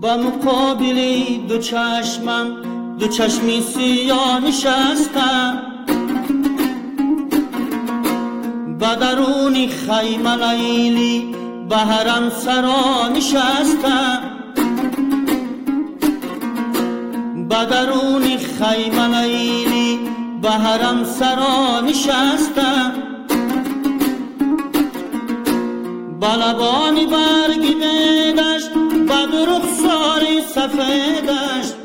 به مقابل دو چشمم دو چشمی سیاه نشستم، به درون خیمه لیلی به حرم سرا نشستم، به درون خیمه لیلی به حرم سرا نشستم، به لبان برگ دشت به رخسار سفیدش